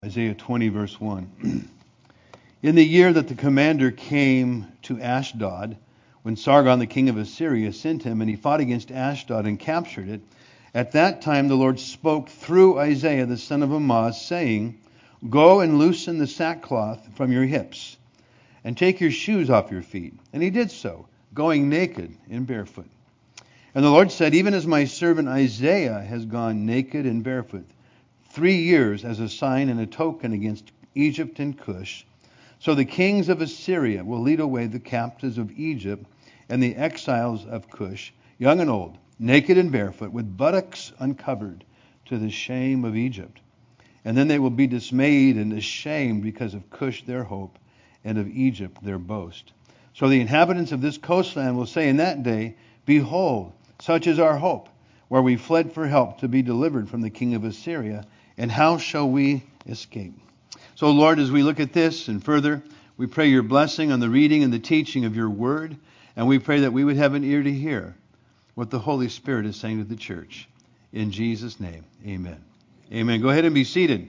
Isaiah 20, verse 1. In the year that the commander came to Ashdod, when Sargon the king of Assyria sent him, and he fought against Ashdod and captured it, at that time the Lord spoke through Isaiah the son of Amoz, saying, Go and loosen the sackcloth from your hips, and take your shoes off your feet. And he did so, going naked and barefoot. And the Lord said, Even as my servant Isaiah has gone naked and barefoot 3 years as a sign and a token against Egypt and Cush, so the kings of Assyria will lead away the captives of Egypt and the exiles of Cush, young and old, naked and barefoot, with buttocks uncovered, to the shame of Egypt. And then they will be dismayed and ashamed because of Cush their hope, and of Egypt their boast. So the inhabitants of this coastland will say in that day, Behold, such is our hope, where we fled for help to be delivered from the king of Assyria, and how shall we escape? So, Lord, as we look at this and further, we pray your blessing on the reading and the teaching of your word, and we pray that we would have an ear to hear what the Holy Spirit is saying to the church. In Jesus' name, amen. Amen. Go ahead and be seated.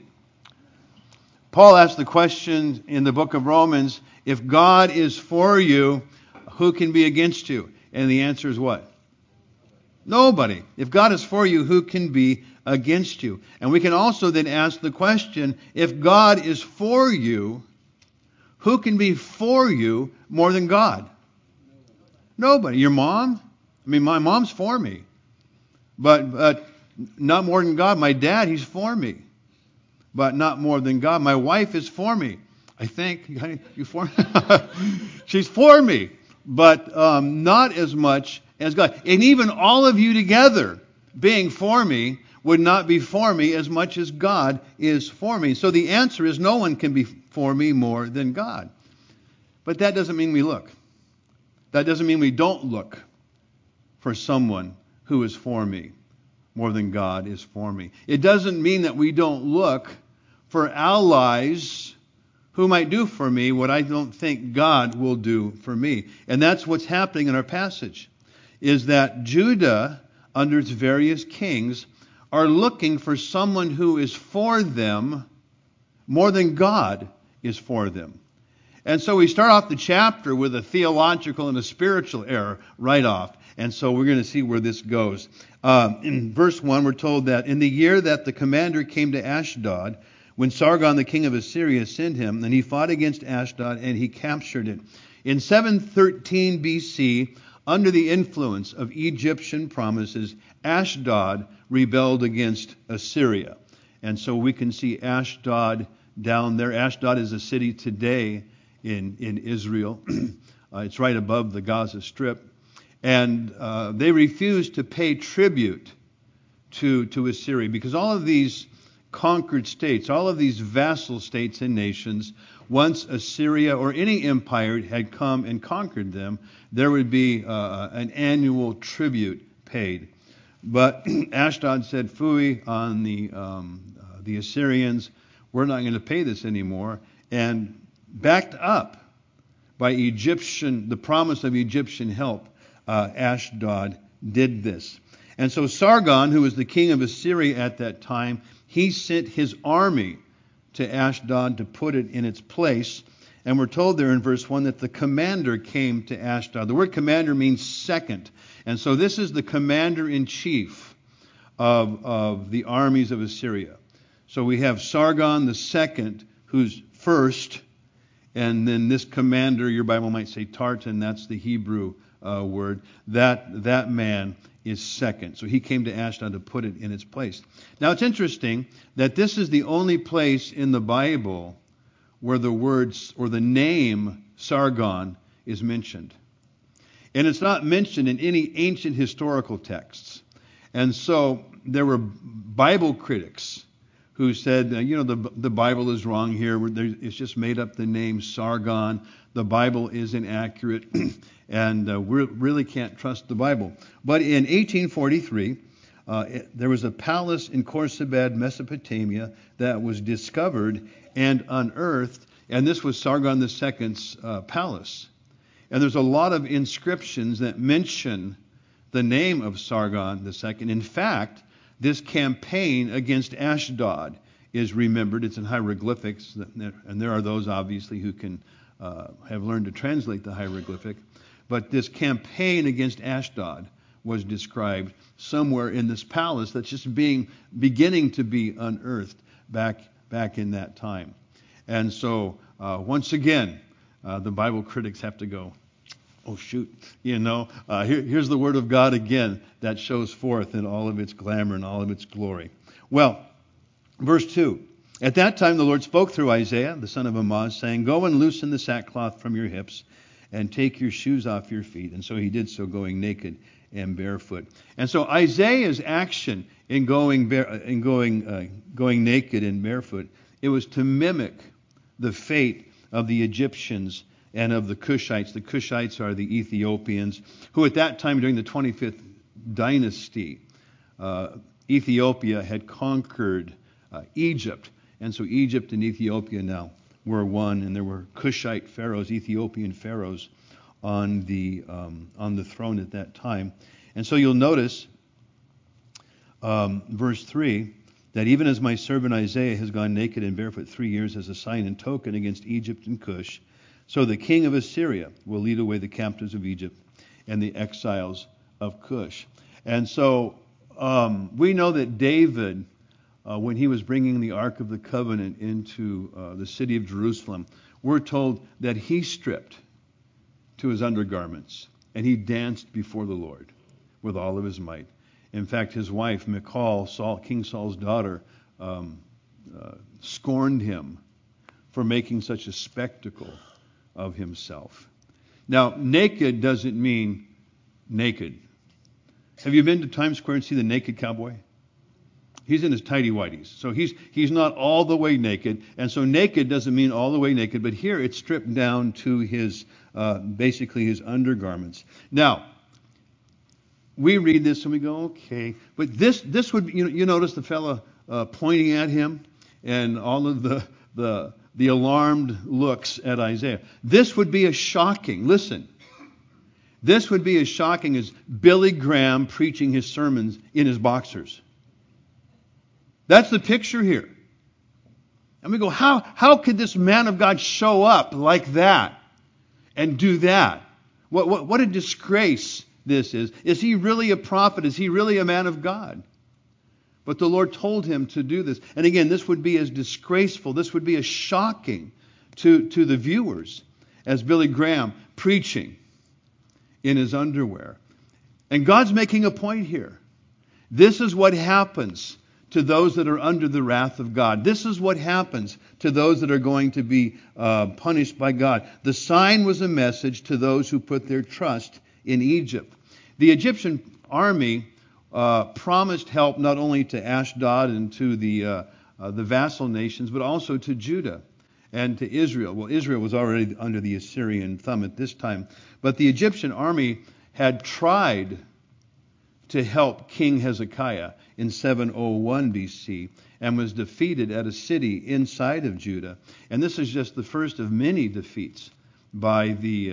Paul asked the question in the book of Romans, if God is for you, who can be against you? And the answer is what? Nobody. If God is for you, who can be against you? And we can also then ask the question, if God is for you, who can be for you more than God? Nobody. Your mom? I mean, my mom's for me. But not more than God. My dad, he's for me. But not more than God. My wife is for me. I think. You for me? She's for me. But not as much as God. And even all of you together being for me would not be for me as much as God is for me. So the answer is no one can be for me more than God. But that doesn't mean we look. That doesn't mean we don't look for someone who is for me more than God is for me. It doesn't mean that we don't look for allies who might do for me what I don't think God will do for me. And that's what's happening in our passage, is that Judah, under its various kings, are looking for someone who is for them more than God is for them. And so we start off the chapter with a theological and a spiritual error right off. And so we're going to see where this goes. In verse 1, we're told that in the year that the commander came to Ashdod, when Sargon the king of Assyria sent him, and he fought against Ashdod and he captured it. In 713 BC, under the influence of Egyptian promises, Ashdod rebelled against Assyria. And so we can see Ashdod down there. Ashdod is a city today in Israel. It's right above the Gaza Strip. And they refused to pay tribute to Assyria, because all of these conquered states, all of these vassal states and nations, once Assyria or any empire had come and conquered them, there would be an annual tribute paid. But Ashdod said, "Phooey on the Assyrians, we're not going to pay this anymore." And backed up by the promise of Egyptian help, Ashdod did this. And so Sargon, who was the king of Assyria at that time, he sent his army to Ashdod to put it in its place. And we're told there in verse 1 that the commander came to Ashdod. The word commander means second. And so this is the commander-in-chief of the armies of Assyria. So we have Sargon the second, who's first, and then this commander, your Bible might say Tartan, that's the Hebrew word. That man is second. So he came to Ashdod to put it in its place. Now it's interesting that this is the only place in the Bible where the words or the name Sargon is mentioned. And it's not mentioned in any ancient historical texts. And so there were Bible critics who said, the Bible is wrong here. It's just made up the name Sargon. The Bible is inaccurate, and we really can't trust the Bible. But in 1843, there was a palace in Khorsabad, Mesopotamia, that was discovered and unearthed, and this was Sargon II's palace. And there's a lot of inscriptions that mention the name of Sargon II. In fact, this campaign against Ashdod is remembered. It's in hieroglyphics, and there are those obviously who can have learned to translate the hieroglyphic. But this campaign against Ashdod was described somewhere in this palace that's just beginning to be unearthed back in that time. And so once again, the Bible critics have to go, oh shoot, here's the Word of God again that shows forth in all of its glamour and all of its glory. Well, verse 2. At that time the Lord spoke through Isaiah, the son of Amoz, saying, Go and loosen the sackcloth from your hips, and take your shoes off your feet. And so he did so, going naked and barefoot. And so Isaiah's action in going naked and barefoot, it was to mimic the fate of the Egyptians and of the Cushites. The Cushites are the Ethiopians, who at that time during the 25th dynasty, Ethiopia had conquered Egypt. And so Egypt and Ethiopia now were one, and there were Cushite pharaohs, Ethiopian pharaohs, on the throne at that time. And so you'll notice, verse 3, that even as my servant Isaiah has gone naked and barefoot 3 years as a sign and token against Egypt and Cush, so the king of Assyria will lead away the captives of Egypt and the exiles of Cush. And so we know that David, when he was bringing the Ark of the Covenant into the city of Jerusalem, we're told that he stripped to his undergarments and he danced before the Lord with all of his might. In fact, his wife, Michal, King Saul's daughter, scorned him for making such a spectacle of himself. Now, naked doesn't mean naked. Have you been to Times Square and see the naked cowboy? He's in his tighty whities. So he's not all the way naked. And so naked doesn't mean all the way naked, but here it's stripped down to his basically his undergarments. Now, we read this and we go, okay. But this would, you notice the fellow pointing at him and all of the alarmed looks at Isaiah. This would be as shocking. Listen. This would be as shocking as Billy Graham preaching his sermons in his boxers. That's the picture here. And we go, how could this man of God show up like that and do that? What a disgrace this is. Is he really a prophet? Is he really a man of God? But the Lord told him to do this. And again, this would be as disgraceful, this would be as shocking to the viewers as Billy Graham preaching in his underwear. And God's making a point here. This is what happens to those that are under the wrath of God. This is what happens to those that are going to be punished by God. The sign was a message to those who put their trust in Egypt. The Egyptian army promised help not only to Ashdod and to the vassal nations, but also to Judah and to Israel. Well, Israel was already under the Assyrian thumb at this time, but the Egyptian army had tried to help King Hezekiah in 701 BC and was defeated at a city inside of Judah. And this is just the first of many defeats by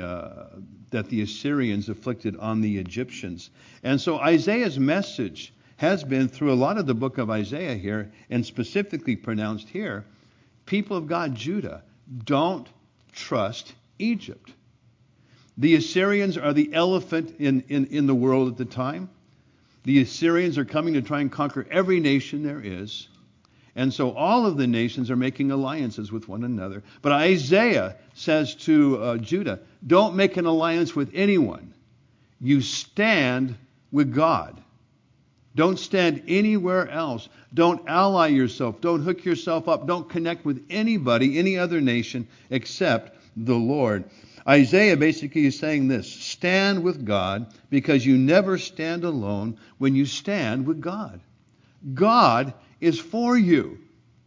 that the Assyrians inflicted on the Egyptians. And so Isaiah's message has been through a lot of the book of Isaiah here, and specifically pronounced here, people of God, Judah, don't trust Egypt. The Assyrians are the elephant in the world at the time. The Assyrians are coming to try and conquer every nation there is. And so all of the nations are making alliances with one another. But Isaiah says to Judah, don't make an alliance with anyone. You stand with God. Don't stand anywhere else. Don't ally yourself. Don't hook yourself up. Don't connect with anybody, any other nation, except the Lord. Isaiah basically is saying this: stand with God, because you never stand alone when you stand with God. God is for you.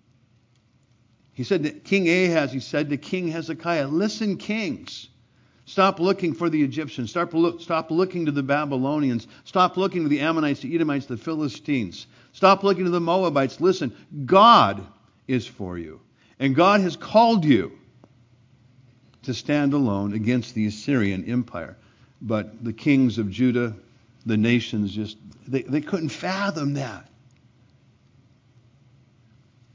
He said to King Ahaz, he said to King Hezekiah, listen, kings, stop looking for the Egyptians. Stop looking to the Babylonians. Stop looking to the Ammonites, the Edomites, the Philistines. Stop looking to the Moabites. Listen, God is for you. And God has called you to stand alone against the Assyrian Empire. But the kings of Judah, the nations, they couldn't fathom that.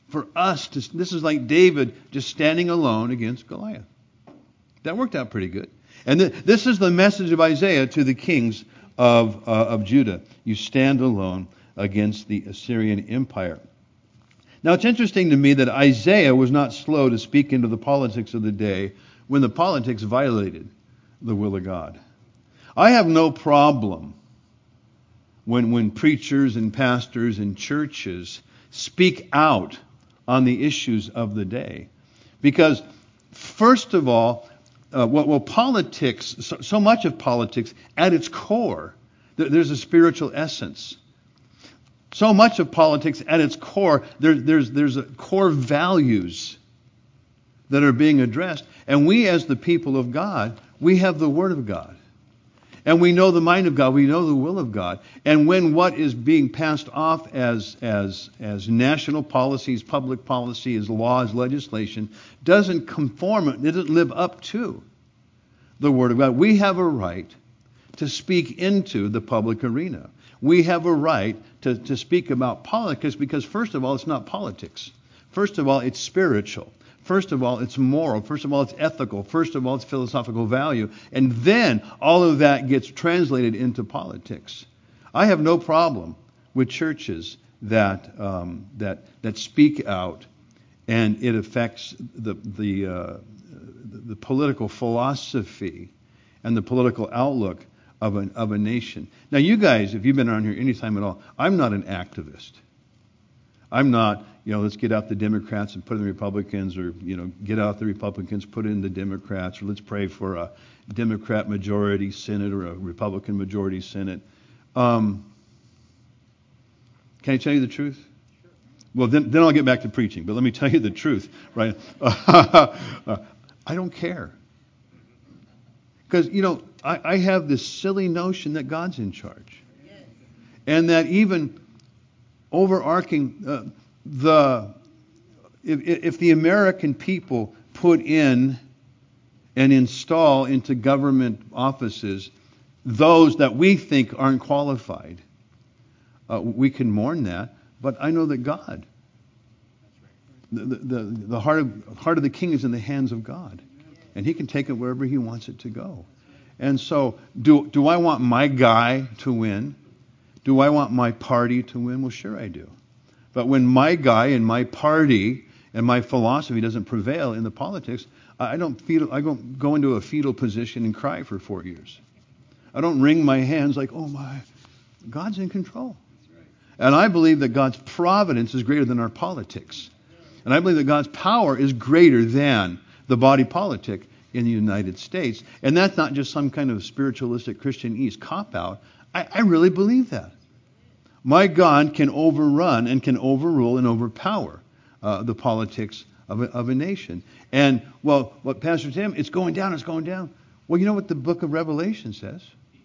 for us to, this is like David just standing alone against Goliath. That worked out pretty good. And this is the message of Isaiah to the kings of Judah. You stand alone against the Assyrian Empire. Now, it's interesting to me that Isaiah was not slow to speak into the politics of the day when the politics violated the will of God. I have no problem when preachers and pastors and churches speak out on the issues of the day. Because, first of all, politics, so much of politics, at its core, there's a spiritual essence. So much of politics, at its core, there's a core values that are being addressed. And we, as the people of God, we have the Word of God. And we know the mind of God. We know the will of God. And when what is being passed off as national policies, public policy, as laws, legislation, doesn't conform, it doesn't live up to the Word of God, we have a right to speak into the public arena. We have a right to speak about politics because, first of all, it's not politics. First of all, it's spiritual. First of all, it's moral. First of all, it's ethical. First of all, it's philosophical value. And then all of that gets translated into politics. I have no problem with churches that speak out, and it affects the political philosophy and the political outlook of a nation. Now, you guys, if you've been around here any time at all, I'm not an activist. I'm not, let's get out the Democrats and put in the Republicans, or, get out the Republicans, put in the Democrats, or let's pray for a Democrat majority Senate or a Republican majority Senate. Can I tell you the truth? Sure. Well, then I'll get back to preaching, but let me tell you the truth, right? I don't care. Because, I have this silly notion that God's in charge. Yes. And that even overarching, if the American people put in and install into government offices those that we think aren't qualified, we can mourn that. But I know that God, the heart of the king is in the hands of God, and He can take it wherever He wants it to go. And so, do I want my guy to win? Do I want my party to win? Well, sure I do. But when my guy and my party and my philosophy doesn't prevail in the politics, I don't go into a fetal position and cry for 4 years. I don't wring my hands like, oh my, God's in control. And I believe that God's providence is greater than our politics. And I believe that God's power is greater than the body politic in the United States. And that's not just some kind of spiritualistic Christianese cop-out. I really believe that. My God can overrun and can overrule and overpower the politics of a nation. And, well, what Pastor Tim, it's going down. Well, you know what the book of Revelation says?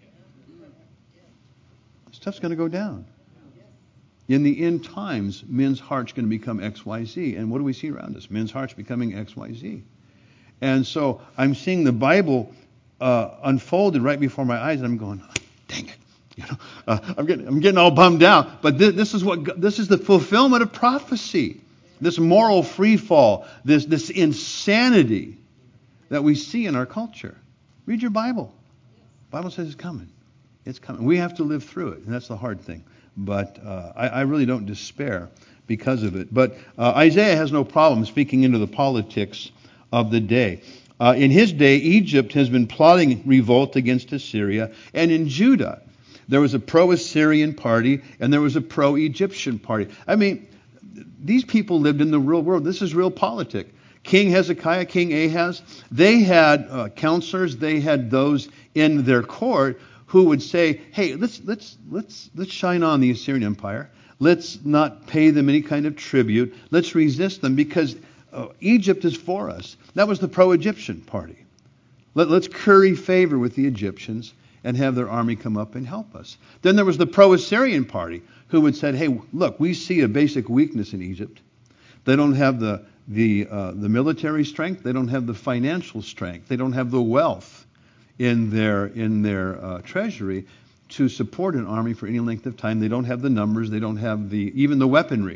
Stuff's going to go down. In the end times, men's hearts are going to become XYZ. And what do we see around us? Men's hearts becoming XYZ. And so I'm seeing the Bible unfolded right before my eyes, and I'm going, dang it. I'm getting all bummed out. But this is the fulfillment of prophecy. This moral free fall, this insanity that we see in our culture. Read your Bible. The Bible says it's coming. It's coming. We have to live through it, and that's the hard thing. But I really don't despair because of it. But Isaiah has no problem speaking into the politics of the day. In his day, Egypt has been plotting revolt against Assyria, and in Judah, there was a pro-Assyrian party and there was a pro-Egyptian party. I mean, these people lived in the real world. This is real politics. King Hezekiah, King Ahaz, they had counselors, they had those in their court who would say, hey, let's shine on the Assyrian Empire. Let's not pay them any kind of tribute. Let's resist them because Egypt is for us. That was the pro-Egyptian party. Let's curry favor with the Egyptians and have their army come up and help us. Then there was the pro-Assyrian party who would say, hey, look, we see a basic weakness in Egypt. They don't have the military strength. They don't have the financial strength. They don't have the wealth in their treasury to support an army for any length of time. They don't have the numbers. They don't have even the weaponry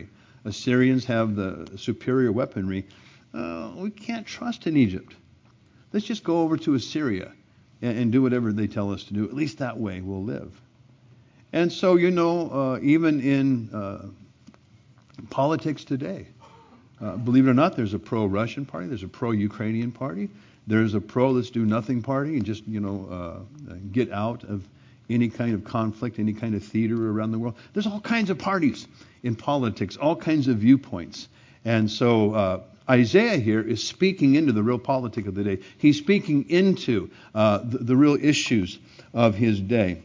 Assyrians have the superior weaponry. We can't trust in Egypt. Let's just go over to Assyria and do whatever they tell us to do. At least that way we'll live. And so, even in politics today, believe it or not, there's a pro-Russian party, there's a pro-Ukrainian party, there's a pro-let's-do-nothing party and just, get out of any kind of conflict, any kind of theater around the world. There's all kinds of parties in politics, all kinds of viewpoints. And so Isaiah here is speaking into the real politic of the day. He's speaking into the real issues of his day.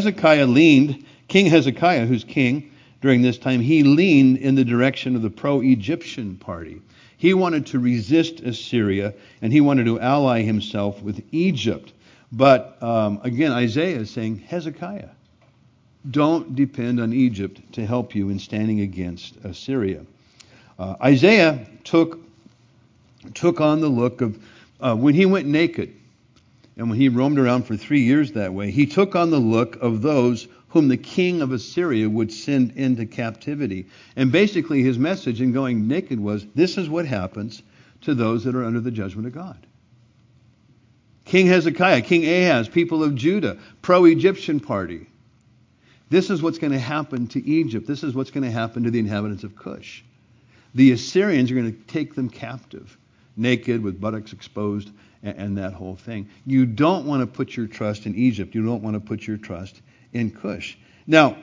King Hezekiah, who's king during this time, he leaned in the direction of the pro-Egyptian party. He wanted to resist Assyria, and he wanted to ally himself with Egypt. But again, Isaiah is saying, Hezekiah, don't depend on Egypt to help you in standing against Assyria. Isaiah took on the look of, when he went naked, and when he roamed around for 3 years that way, he took on the look of those whom the king of Assyria would send into captivity. And basically his message in going naked was, this is what happens to those that are under the judgment of God. King Hezekiah, King Ahaz, people of Judah, pro-Egyptian party. This is what's going to happen to Egypt. This is what's going to happen to the inhabitants of Cush. The Assyrians are going to take them captive, naked, with buttocks exposed, and that whole thing. You don't want to put your trust in Egypt. You don't want to put your trust in Cush. Now,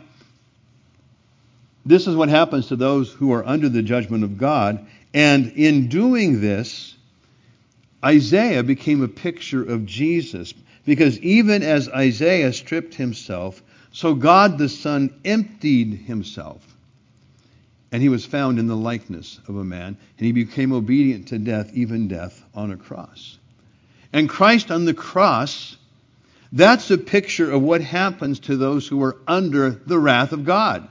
this is what happens to those who are under the judgment of God. And in doing this, Isaiah became a picture of Jesus. Because even as Isaiah stripped himself, so God the Son emptied himself. And he was found in the likeness of a man. And he became obedient to death, even death on a cross. And Christ on the cross, that's a picture of what happens to those who are under the wrath of God.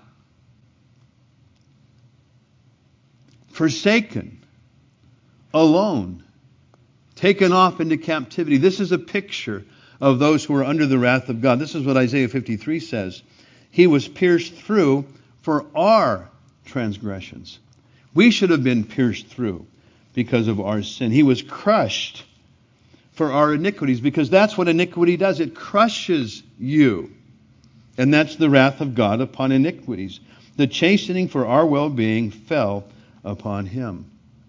Forsaken, alone, taken off into captivity. This is a picture of those who are under the wrath of God. This is what Isaiah 53 says. He was pierced through for our transgressions. We should have been pierced through because of our sin. He was crushed for our iniquities, because that's what iniquity does. It crushes you. And that's the wrath of God upon iniquities. The chastening for our well-being fell upon him.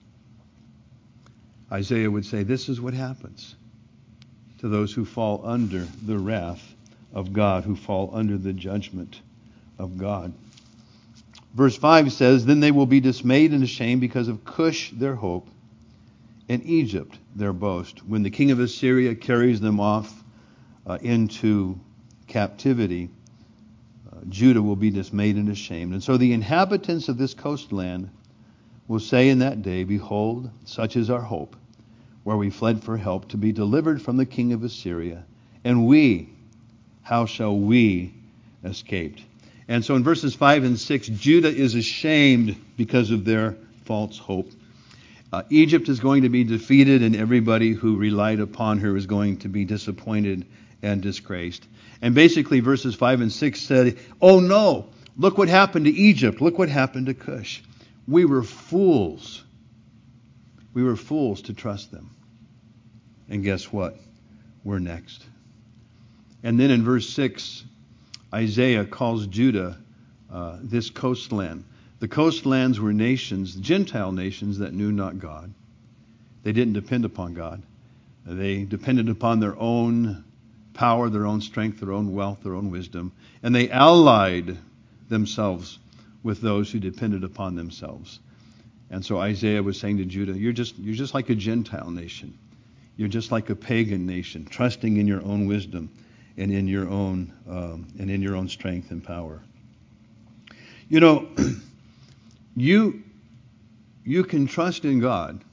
Isaiah would say, this is what happens to those who fall under the wrath of God, who fall under the judgment of God. Verse 5 says, then they will be dismayed and ashamed because of Cush, their hope, and Egypt, their boast. When the king of Assyria carries them off into captivity, Judah will be dismayed and ashamed. And so the inhabitants of this coastland will say in that day, behold, such is our hope, where we fled for help, to be delivered from the king of Assyria. And we, how shall we escape? And so in verses 5 and 6, Judah is ashamed because of their false hope. Egypt is going to be defeated, and everybody who relied upon her is going to be disappointed and disgraced. And basically verses 5 and 6 said, oh no, look what happened to Egypt. Look what happened to Cush. We were fools. We were fools to trust them. And guess what? We're next. And then in verse 6, Isaiah calls Judah this coastland. The coastlands were nations, Gentile nations that knew not God. They didn't depend upon God. They depended upon their own power, their own strength, their own wealth, their own wisdom. And they allied themselves with those who depended upon themselves. And so Isaiah was saying to Judah, you're just like a Gentile nation. You're just like a pagan nation, trusting in your own wisdom and in your own strength and power. You know, you can trust in God,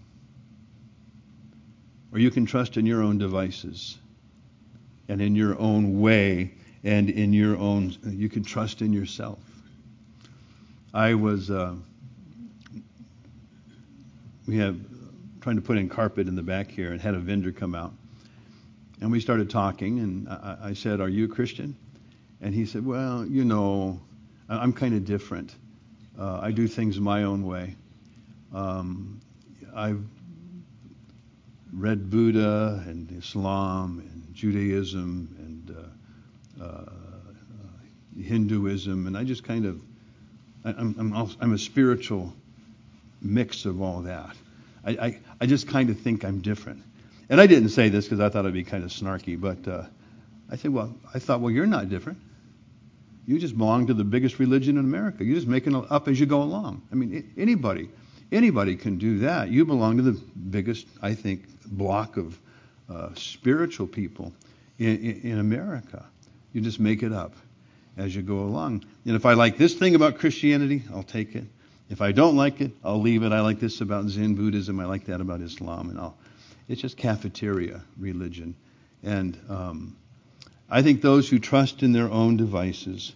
or you can trust in your own devices and in your own way and in your own. You can trust in yourself. I was trying to put in carpet in the back here, and had a vendor come out. And we started talking, and I said, are you a Christian? And he said, well, I'm kind of different. I do things my own way. I've read Buddha and Islam and Judaism and Hinduism, and I just kind of I'm a spiritual mix of all that. I just kind of think I'm different. And I didn't say this because I thought it'd be kind of snarky, but I thought, well, you're not different. You just belong to the biggest religion in America. You're just making it up as you go along. I mean, anybody can do that. You belong to the biggest, I think, block of spiritual people in America. You just make it up as you go along. And if I like this thing about Christianity, I'll take it. If I don't like it, I'll leave it. I like this about Zen Buddhism. I like that about Islam, and it's just cafeteria religion. And I think those who trust in their own devices,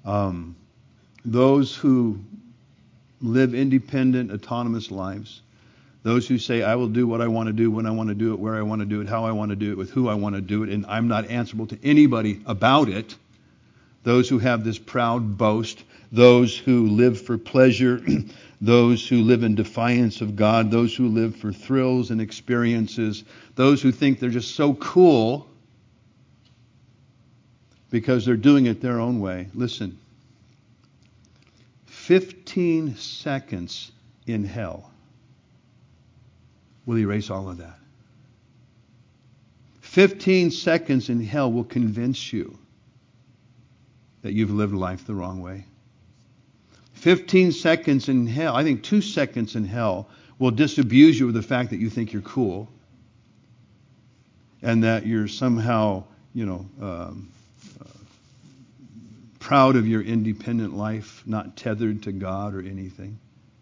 those who live independent, autonomous lives, those who say, I will do what I want to do, when I want to do it, where I want to do it, how I want to do it, with who I want to do it, and I'm not answerable to anybody about it, those who have this proud boast, those who live for pleasure, those who live in defiance of God, those who live for thrills and experiences, those who think they're just so cool because they're doing it their own way. Listen, 15 seconds in hell will erase all of that. 15 seconds in hell will convince you that you've lived life the wrong way. 15 seconds in hell, I think 2 seconds in hell, will disabuse you of the fact that you think you're cool and that you're somehow, proud of your independent life, not tethered to God or anything.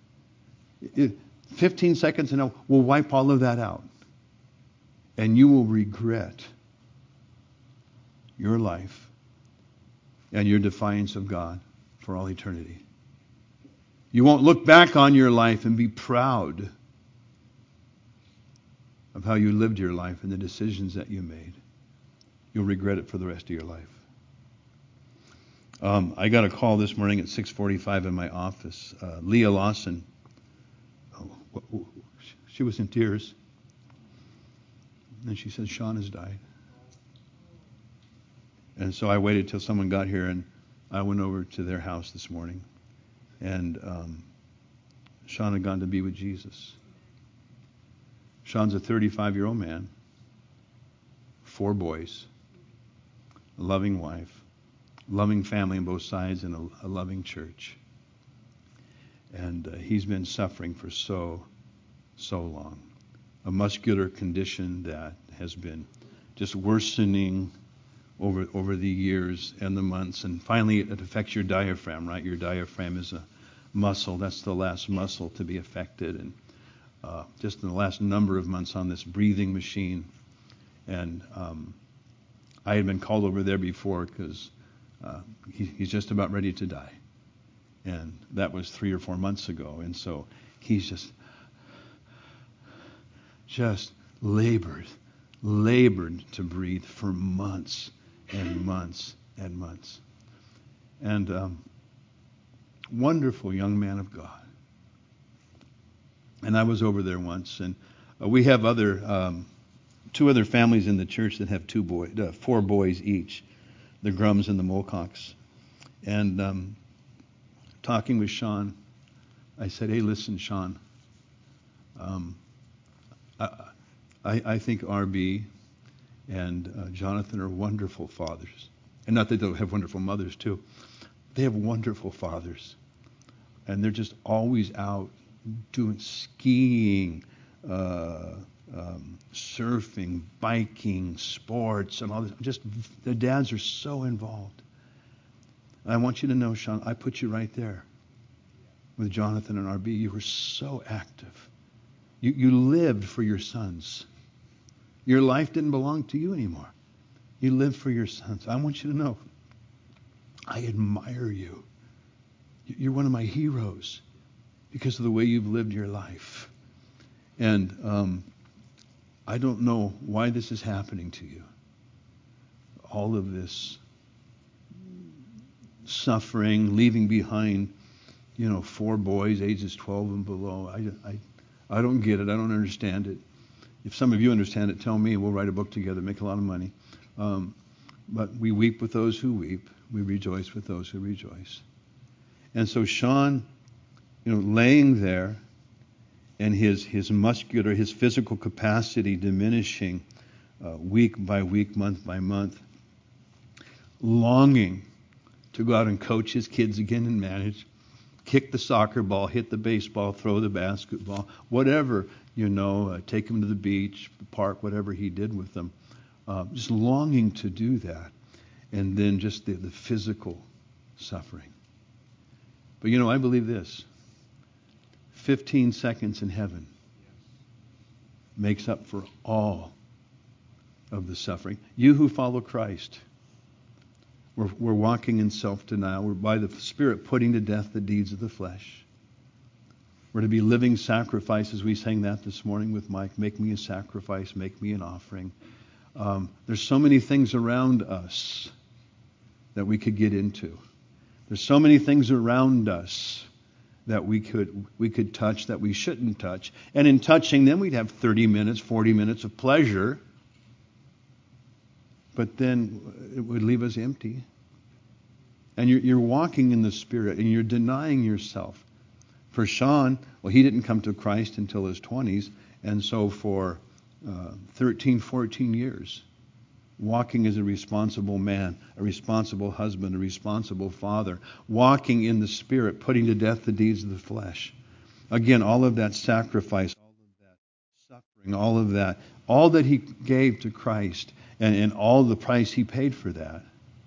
15 seconds in hell will wipe all of that out. And you will regret your life and your defiance of God for all eternity. You won't look back on your life and be proud of how you lived your life and the decisions that you made. You'll regret it for the rest of your life. I got a call this morning at 6:45 in my office. Leah Lawson, she was in tears. And she said, Sean has died. And so I waited till someone got here, and I went over to their house this morning. And Sean had gone to be with Jesus. Sean's a 35-year-old man, 4 boys, a loving wife, loving family on both sides, and a loving church. And he's been suffering for so long. A muscular condition that has been just worsening over the years and the months, and finally it affects your diaphragm, right? Your diaphragm is a muscle. That's the last muscle to be affected. And just in the last number of months on this breathing machine. And I had been called over there before because he's just about ready to die. And that was 3 or 4 months ago. And so he's just labored to breathe for months and months and months. And wonderful young man of God. And I was over there once, and we have 2 other families in the church that have 4 boys each, the Grums and the Mulcocks. And talking with Sean, I said, hey, listen, Sean, I think R.B. and Jonathan are wonderful fathers. And not that they'll have wonderful mothers, too. They have wonderful fathers. And they're just always out doing skiing, surfing, biking, sports, and all this. Just their dads are so involved. And I want you to know, Sean, I put you right there with Jonathan and R.B. You were so active. You lived for your sons. Your life didn't belong to you anymore. You lived for your sons. I want you to know, I admire you. You're one of my heroes because of the way you've lived your life. And I don't know why this is happening to you. All of this suffering, leaving behind 4 boys, ages 12 and below. I don't get it. I don't understand it. If some of you understand it, tell me, and we'll write a book together, make a lot of money. But we weep with those who weep. We rejoice with those who rejoice. And so Sean, laying there, and his muscular, his physical capacity diminishing week by week, month by month, longing to go out and coach his kids again and manage, kick the soccer ball, hit the baseball, throw the basketball, whatever, take them to the beach, the park, whatever he did with them. Just longing to do that. And then just the physical suffering. But I believe this. 15 seconds in heaven makes up for all of the suffering. You who follow Christ, we're walking in self-denial. We're by the Spirit putting to death the deeds of the flesh. We're to be living sacrifices. We sang that this morning with Mike. Make me a sacrifice. Make me an offering. There's so many things around us that we could get into. There's so many things around us that we could touch that we shouldn't touch. And in touching them, we'd have 30 minutes, 40 minutes of pleasure. But then it would leave us empty. And you're walking in the Spirit, and you're denying yourself. For Sean, he didn't come to Christ until his 20s. And so for 13, 14 years, walking as a responsible man, a responsible husband, a responsible father, walking in the Spirit, putting to death the deeds of the flesh. Again, all of that sacrifice, all of that suffering, all that he gave to Christ, and all the price he paid for that.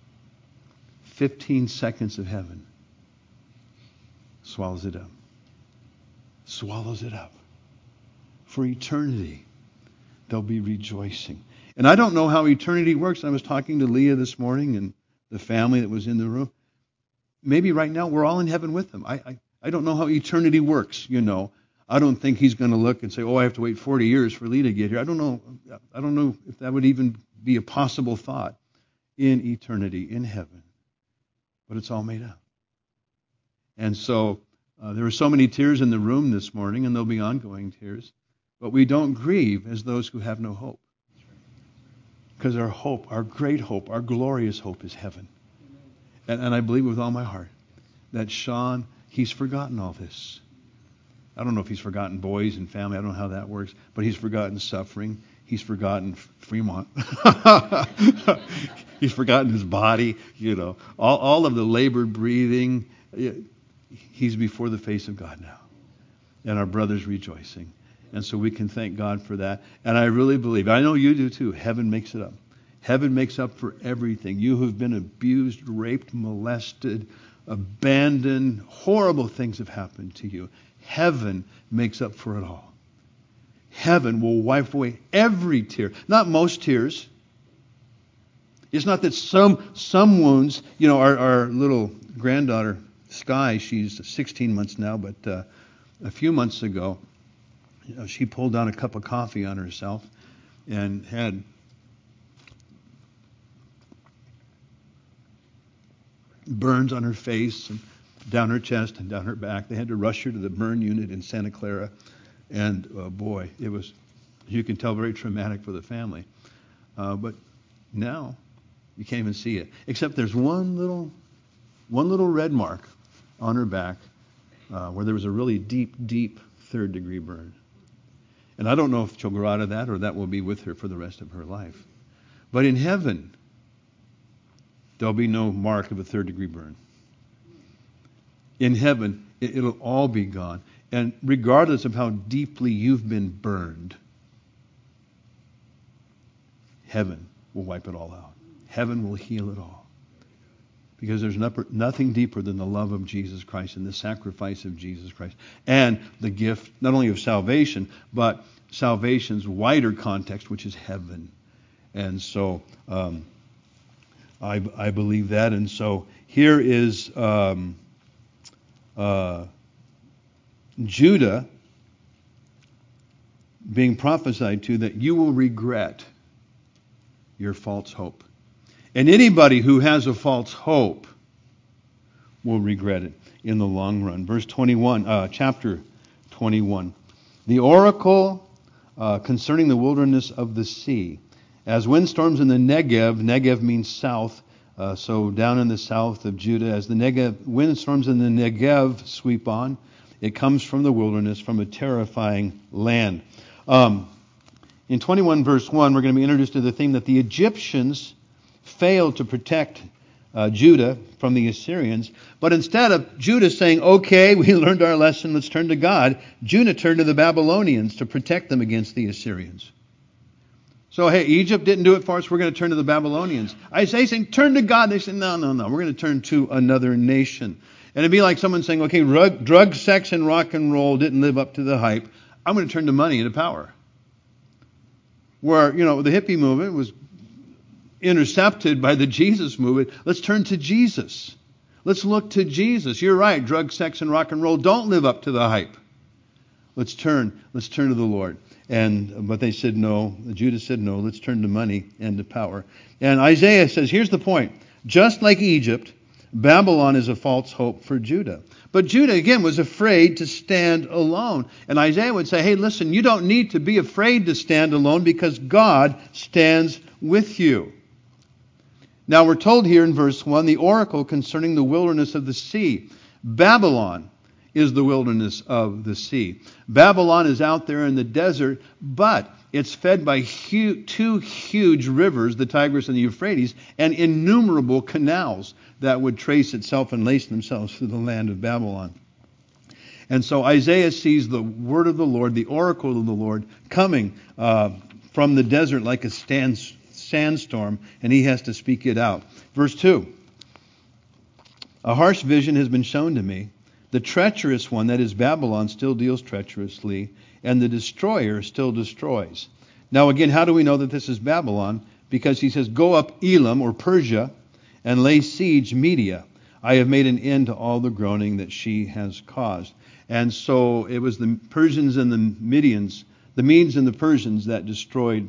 15 seconds of heaven swallows it up. Swallows it up. For eternity, they'll be rejoicing. And I don't know how eternity works. I was talking to Leah this morning and the family that was in the room. Maybe right now we're all in heaven with them. I don't know how eternity works, I don't think he's going to look and say, I have to wait 40 years for Lee to get here. I don't know if that would even be a possible thought in eternity, in heaven. But it's all made up. And so there were so many tears in the room this morning, and there'll be ongoing tears. But we don't grieve as those who have no hope. Because our hope, our great hope, our glorious hope is heaven. And I believe with all my heart that Sean, he's forgotten all this. I don't know if he's forgotten boys and family. I don't know how that works. But he's forgotten suffering. He's forgotten Fremont. He's forgotten his body, all of the labored breathing. He's before the face of God now. And our brother's rejoicing. And so we can thank God for that. And I really believe, I know you do too, heaven makes it up. Heaven makes up for everything. You who've been abused, raped, molested, abandoned, horrible things have happened to you. Heaven makes up for it all. Heaven will wipe away every tear. Not most tears. It's not that some wounds, our little granddaughter, Sky, she's 16 months now, but a few months ago, she pulled down a cup of coffee on herself and had burns on her face and down her chest and down her back. They had to rush her to the burn unit in Santa Clara. And boy, it was, you can tell, very traumatic for the family. But now you can't even see it. Except there's one little red mark on her back where there was a really deep third-degree burn. And I don't know if she'll grow out of that or that will be with her for the rest of her life. But in heaven, there'll be no mark of a third-degree burn. In heaven, it'll all be gone. And regardless of how deeply you've been burned, heaven will wipe it all out. Heaven will heal it all. Because there's nothing deeper than the love of Jesus Christ and the sacrifice of Jesus Christ. And the gift, not only of salvation, but salvation's wider context, which is heaven. And so I believe that. And so here is Judah being prophesied to that you will regret your false hope. And anybody who has a false hope will regret it. in the long run. Verse 21, chapter 21. The oracle concerning the wilderness of the sea. As windstorms in the Negev means south, so down in the south of Judah, as the windstorms in the Negev sweep on, it comes from the wilderness, from a terrifying land. In 21 verse 1, we're going to be introduced to the theme that the Egyptians failed to protect Judah from the Assyrians. But instead of Judah saying, okay, we learned our lesson, let's turn to God, Judah turned to the Babylonians to protect them against the Assyrians. So, hey, Egypt didn't do it for us, we're going to turn to the Babylonians. Isaiah saying, turn to God. They said, no, we're going to turn to another nation. And it'd be like someone saying, okay, drug, sex, and rock and roll didn't live up to the hype. I'm going to turn to money and to power. Where, the hippie movement was intercepted by the Jesus movement. Let's turn to Jesus. Let's look to Jesus. You're right, drug, sex, and rock and roll don't live up to the hype. Let's turn to the Lord. But they said no. Judah said no. Let's turn to money and to power. And Isaiah says, here's the point. Just like Egypt, Babylon is a false hope for Judah. But Judah, again, was afraid to stand alone. And Isaiah would say, hey, listen, you don't need to be afraid to stand alone because God stands with you. Now we're told here in verse 1, the oracle concerning the wilderness of the sea. Babylon is the wilderness of the sea. Babylon is out there in the desert, but it's fed by two huge rivers, the Tigris and the Euphrates, and innumerable canals that would trace itself and lace themselves through the land of Babylon. And so Isaiah sees the word of the Lord, the oracle of the Lord, coming from the desert like a sandstorm, and he has to speak it out. Verse 2. A harsh vision has been shown to me. The treacherous one, that is Babylon, still deals treacherously, and the destroyer still destroys. Now again, how do we know that this is Babylon? Because he says, go up Elam, or Persia, and lay siege Media. I have made an end to all the groaning that she has caused. And so it was the Persians and the Medes and the Persians that destroyed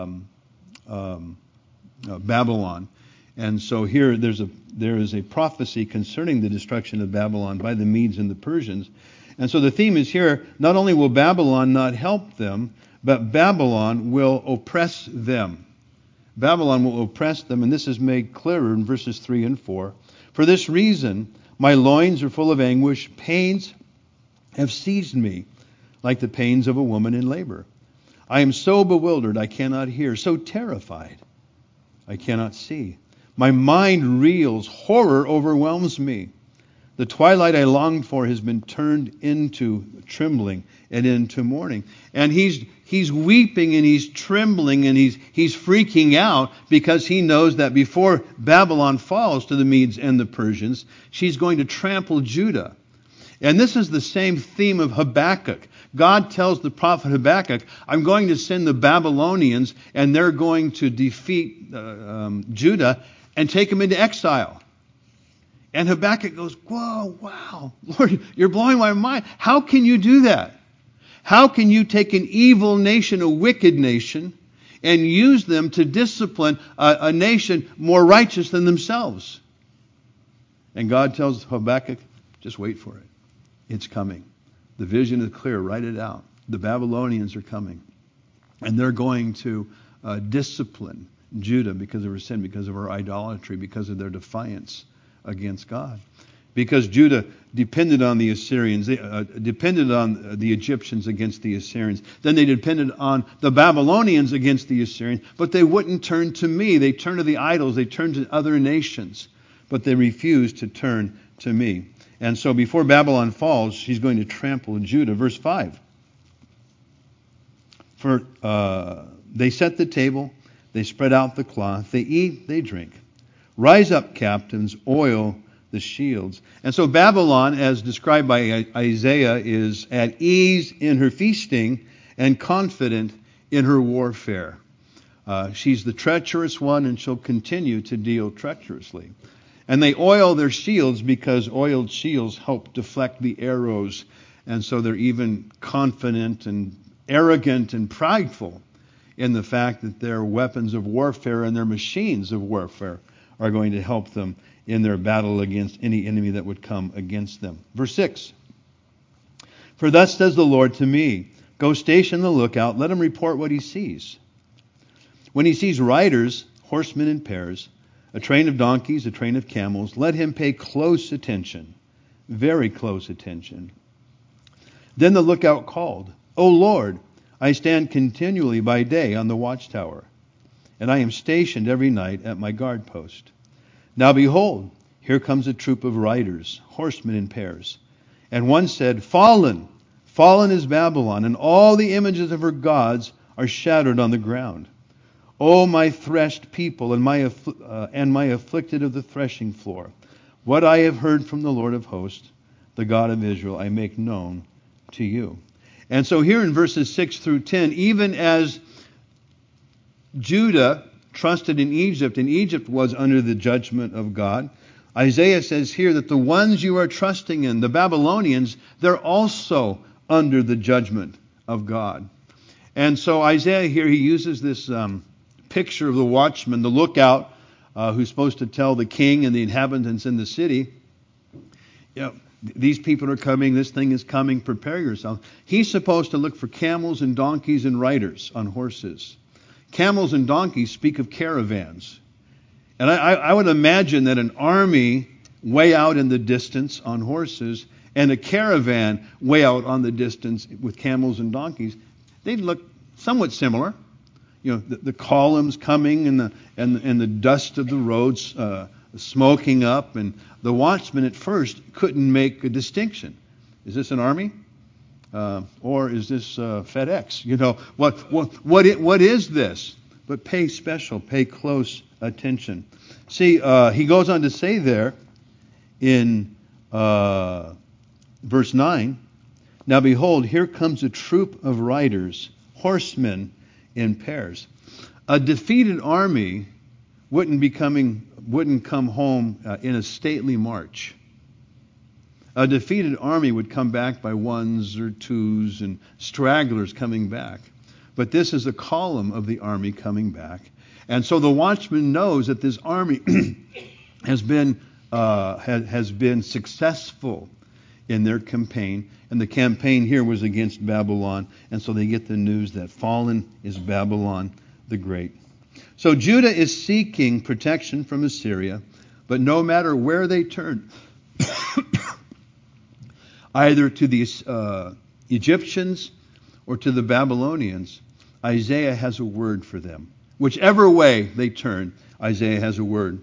Babylon. And so here there is a prophecy concerning the destruction of Babylon by the Medes and the Persians. And so the theme is here, not only will Babylon not help them, but Babylon will oppress them. Babylon will oppress them, and this is made clearer in verses 3 and 4. For this reason, my loins are full of anguish. Pains have seized me, like the pains of a woman in labor. I am so bewildered I cannot hear, so terrified I cannot see. My mind reels, horror overwhelms me. The twilight I longed for has been turned into trembling and into mourning. And he's weeping and he's trembling and he's freaking out because he knows that before Babylon falls to the Medes and the Persians, she's going to trample Judah. And this is the same theme of Habakkuk. God tells the prophet Habakkuk, I'm going to send the Babylonians and they're going to defeat Judah and take them into exile. And Habakkuk goes, whoa, wow, Lord, you're blowing my mind. How can you do that? How can you take an evil nation, a wicked nation, and use them to discipline a nation more righteous than themselves? And God tells Habakkuk, just wait for it. It's coming. The vision is clear. Write it out. The Babylonians are coming. And they're going to discipline Judah because of her sin, because of her idolatry, because of their defiance against God. Because Judah depended on the Assyrians, they depended on the Egyptians against the Assyrians. Then they depended on the Babylonians against the Assyrians. But they wouldn't turn to me. They turned to the idols. They turned to other nations. But they refused to turn to me. And so before Babylon falls, she's going to trample Judah. Verse 5. For they set the table, they spread out the cloth, they eat, they drink. Rise up, captains, oil the shields. And so Babylon, as described by Isaiah, is at ease in her feasting and confident in her warfare. She's the treacherous one, and she'll continue to deal treacherously. And they oil their shields because oiled shields help deflect the arrows. And so they're even confident and arrogant and prideful in the fact that their weapons of warfare and their machines of warfare are going to help them in their battle against any enemy that would come against them. Verse 6. For thus says the Lord to me, go station the lookout, let him report what he sees. When he sees riders, horsemen in pairs, a train of donkeys, a train of camels, let him pay close attention, very close attention. Then the lookout called, O Lord, I stand continually by day on the watchtower, and I am stationed every night at my guard post. Now behold, here comes a troop of riders, horsemen in pairs. And one said, Fallen, fallen is Babylon, and all the images of her gods are shattered on the ground. O my threshed people, and my afflicted of the threshing floor, what I have heard from the Lord of hosts, the God of Israel, I make known to you. And so here in verses 6 through 10, even as Judah trusted in Egypt, and Egypt was under the judgment of God, Isaiah says here that the ones you are trusting in, the Babylonians, they're also under the judgment of God. And so Isaiah here, he uses this picture of the watchman, the lookout, who's supposed to tell the king and the inhabitants in the city, these people are coming, this thing is coming, prepare yourself. He's supposed to look for camels and donkeys and riders on horses. Camels and donkeys speak of caravans. And I would imagine that an army way out in the distance on horses and a caravan way out on the distance with camels and donkeys, they'd look somewhat similar. The columns coming and the dust of the roads smoking up, and the watchman at first couldn't make a distinction. Is this an army? Or is this FedEx? What is this? But pay close attention. See, he goes on to say there in verse 9, now behold, here comes a troop of riders, horsemen in pairs. A defeated army wouldn't come home in a stately march. A defeated army would come back by ones or twos and stragglers coming back. But this is a column of the army coming back. And so the watchman knows that this army has been successful in their campaign. And the campaign here was against Babylon. And so they get the news that fallen is Babylon the Great. So Judah is seeking protection from Assyria. But no matter where they turn, either to the Egyptians or to the Babylonians, Isaiah has a word for them. Whichever way they turn, Isaiah has a word.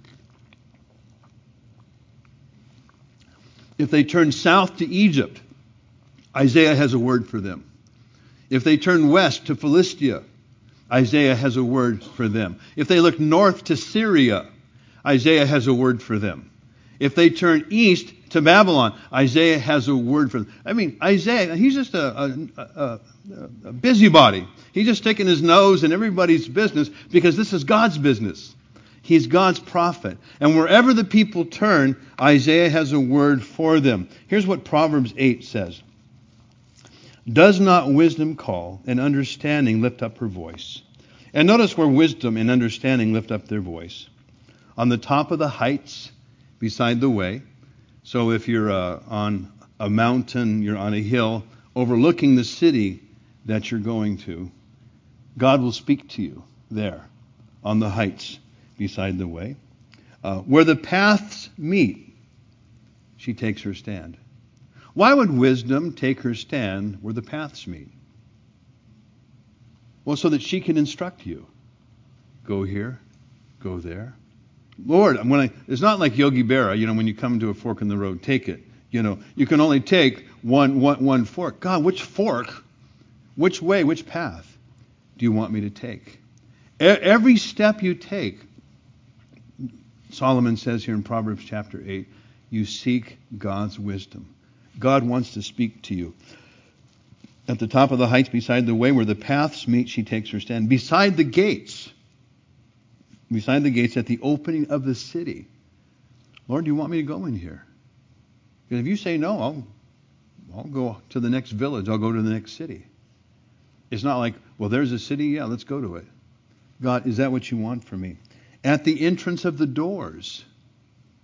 If they turn south to Egypt, Isaiah has a word for them. If they turn west to Philistia, Isaiah has a word for them. If they look north to Syria, Isaiah has a word for them. If they turn east to Babylon, Isaiah has a word for them. I mean, Isaiah, he's just a busybody. He's just sticking his nose in everybody's business because this is God's business. He's God's prophet. And wherever the people turn, Isaiah has a word for them. Here's what Proverbs 8 says. Does not wisdom call, and understanding lift up her voice? And notice where wisdom and understanding lift up their voice. On the top of the heights, beside the way. So if you're on a mountain, you're on a hill, overlooking the city that you're going to, God will speak to you there on the heights beside the way. Where the paths meet, she takes her stand. Why would wisdom take her stand where the paths meet? Well, so that she can instruct you. Go here, go there. Lord, it's not like Yogi Berra, when you come to a fork in the road, take it. You can only take one fork. God, which fork, which way, which path do you want me to take? Every step you take, Solomon says here in Proverbs chapter 8, you seek God's wisdom. God wants to speak to you. At the top of the heights beside the way where the paths meet, she takes her stand. Beside the gates at the opening of the city. Lord, do you want me to go in here? Because if you say no, I'll go to the next village. I'll go to the next city. It's not like, well, there's a city. Yeah, let's go to it. God, is that what you want from me? At the entrance of the doors.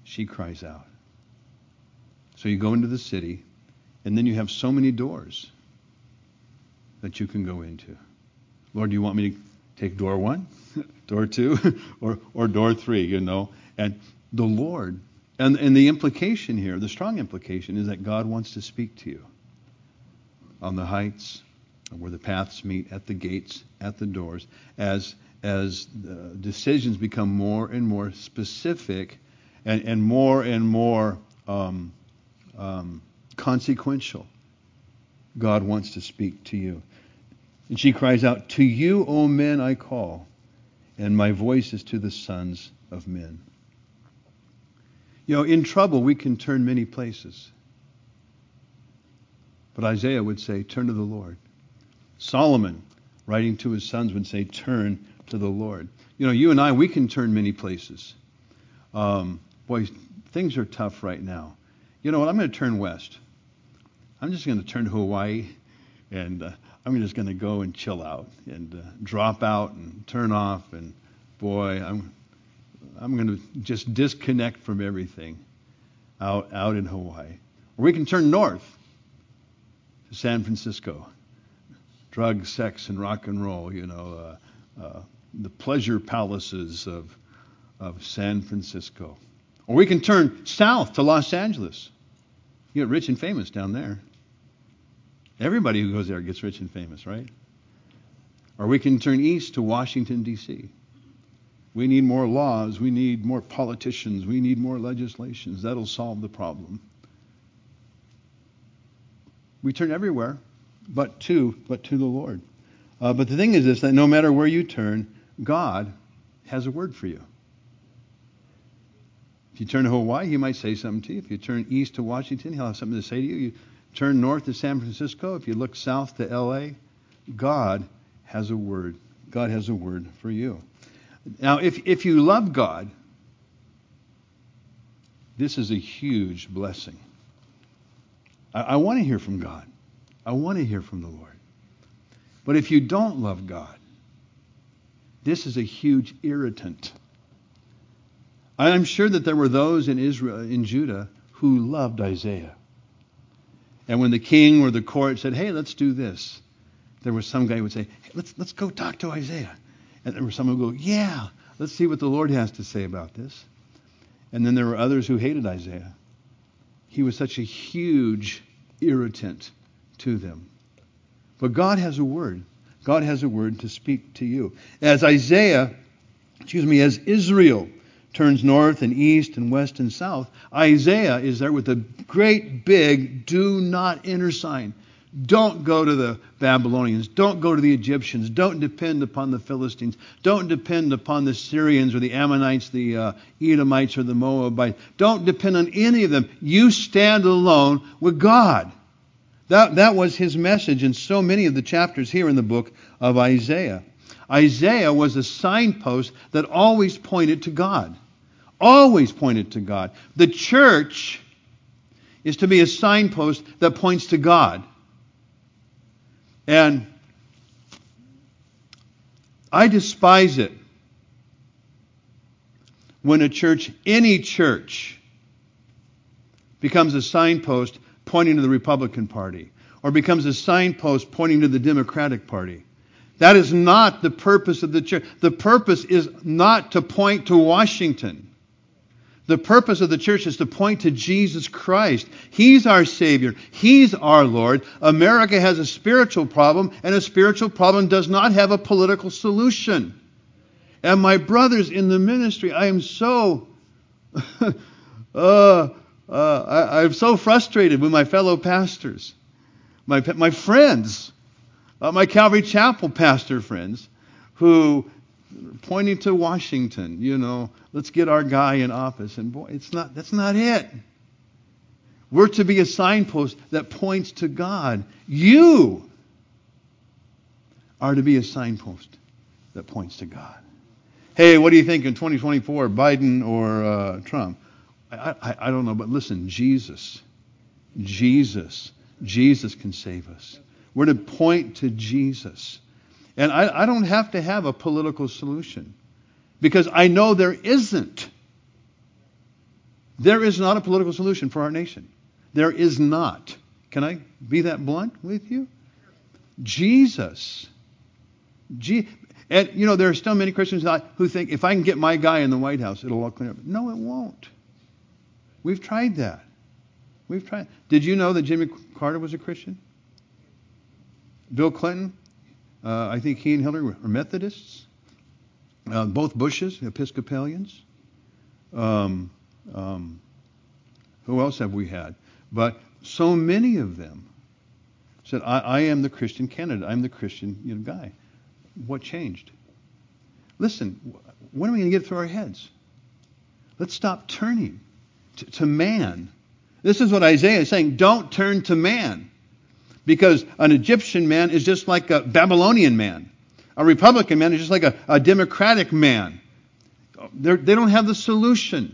she cries out. So you go into the city, and then you have so many doors that you can go into. Lord, do you want me to take door 1, door 2, or door 3, you know? And the Lord, and the implication here, the strong implication is that God wants to speak to you on the heights, where the paths meet, at the gates, at the doors, as decisions become more and more specific and more consequential. God wants to speak to you. And she cries out, "To you, O men, I call, and my voice is to the sons of men." You know, in trouble, we can turn many places. But Isaiah would say, turn to the Lord. Solomon, writing to his sons, would say, turn to the Lord. You know, you and I, we can turn many places. Boy, things are tough right now. You know what? I'm going to turn west. I'm just going to turn to Hawaii, and I'm just going to go and chill out and drop out and turn off. And boy, I'm going to just disconnect from everything out in Hawaii. Or we can turn north to San Francisco. Drugs, sex, and rock and roll, you know, the pleasure palaces of San Francisco. Or we can turn south to Los Angeles. You get rich and famous down there. Everybody who goes there gets rich and famous, right? Or we can turn east to Washington, D.C. We need more laws. We need more politicians. We need more legislations. That'll solve the problem. We turn everywhere but to the Lord. But the thing is this, that no matter where you turn, God has a word for you. If you turn to Hawaii, He might say something to you. If you turn east to Washington, He'll have something to say to you. You turn north to San Francisco. If you look south to L.A., God has a word. God has a word for you. Now, if you love God, this is a huge blessing. I want to hear from God. I want to hear from the Lord. But if you don't love God, this is a huge irritant. I'm sure that there were those in Israel, in Judah, who loved Isaiah. And when the king or the court said, "Hey, let's do this," there was some guy who would say, "Hey, let's go talk to Isaiah." And there was someone who would go, "Yeah, let's see what the Lord has to say about this." And then there were others who hated Isaiah. He was such a huge irritant to them. But God has a word. God has a word to speak to you. As Israel turns north and east and west and south, Isaiah is there with a great big "do not enter" sign. Don't go to the Babylonians. Don't go to the Egyptians. Don't depend upon the Philistines. Don't depend upon the Syrians or the Ammonites, the Edomites or the Moabites. Don't depend on any of them. You stand alone with God. That was his message in so many of the chapters here in the book of Isaiah. Isaiah was a signpost that always pointed to God. Always pointed to God. The church is to be a signpost that points to God. And I despise it when a church, any church, becomes a signpost pointing to the Republican Party or becomes a signpost pointing to the Democratic Party. That is not the purpose of the church. The purpose is not to point to Washington. The purpose of the church is to point to Jesus Christ. He's our Savior. He's our Lord. America has a spiritual problem, and a spiritual problem does not have a political solution. And my brothers in the ministry, I am so I'm so frustrated with my fellow pastors, my friends, my Calvary Chapel pastor friends, who pointing to Washington, let's get our guy in office. And boy, that's not it. We're to be a signpost that points to God. You are to be a signpost that points to God. Hey, what do you think in 2024, Biden or Trump? I don't know, but listen, Jesus can save us. We're to point to Jesus. And I don't have to have a political solution because I know there isn't. There is not a political solution for our nation. There is not. Can I be that blunt with you? Jesus. And, there are still many Christians who think, if I can get my guy in the White House, it'll all clean up. No, it won't. We've tried that. Did you know that Jimmy Carter was a Christian? Bill Clinton, I think he and Hillary were Methodists. Both Bushes, Episcopalians. Who else have we had? But so many of them said, I am the Christian candidate. I'm the Christian guy. What changed? Listen, when are we going to get it through our heads? Let's stop turning to man. This is what Isaiah is saying. Don't turn to man. Because an Egyptian man is just like a Babylonian man. A Republican man is just like a Democratic man. They don't have the solution.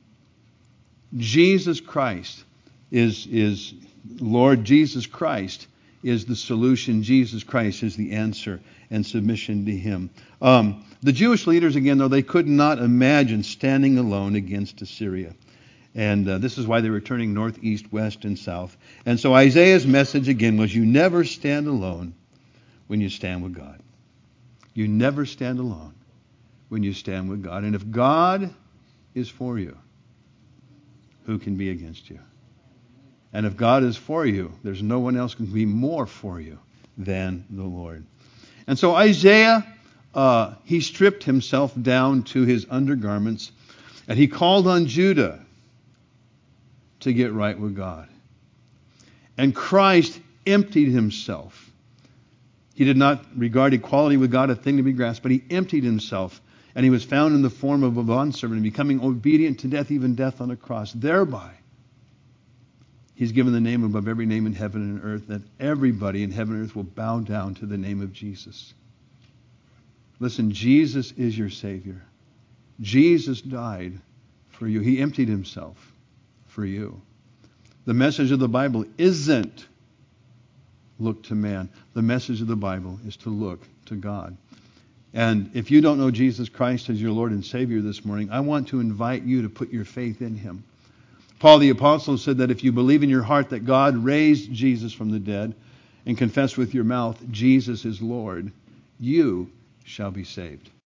Jesus Christ is Lord. Jesus Christ is the solution. Jesus Christ is the answer, and submission to Him. The Jewish leaders, again, though, they could not imagine standing alone against Assyria. And this is why they were turning north, east, west, and south. And so Isaiah's message, again, was you never stand alone when you stand with God. You never stand alone when you stand with God. And if God is for you, who can be against you? And if God is for you, there's no one else can be more for you than the Lord. And so Isaiah, he stripped himself down to his undergarments, and he called on Judah to get right with God. And Christ emptied himself. He did not regard equality with God a thing to be grasped, but he emptied himself, and he was found in the form of a bondservant, becoming obedient to death, even death on a cross. Thereby, he's given the name above every name in heaven and earth, that everybody in heaven and earth will bow down to the name of Jesus. Listen, Jesus is your Savior. Jesus died for you. He emptied himself for you. The message of the Bible isn't look to man. The message of the Bible is to look to God. And if you don't know Jesus Christ as your Lord and Savior this morning, I want to invite you to put your faith in Him. Paul the Apostle said that if you believe in your heart that God raised Jesus from the dead and confess with your mouth Jesus is Lord, you shall be saved.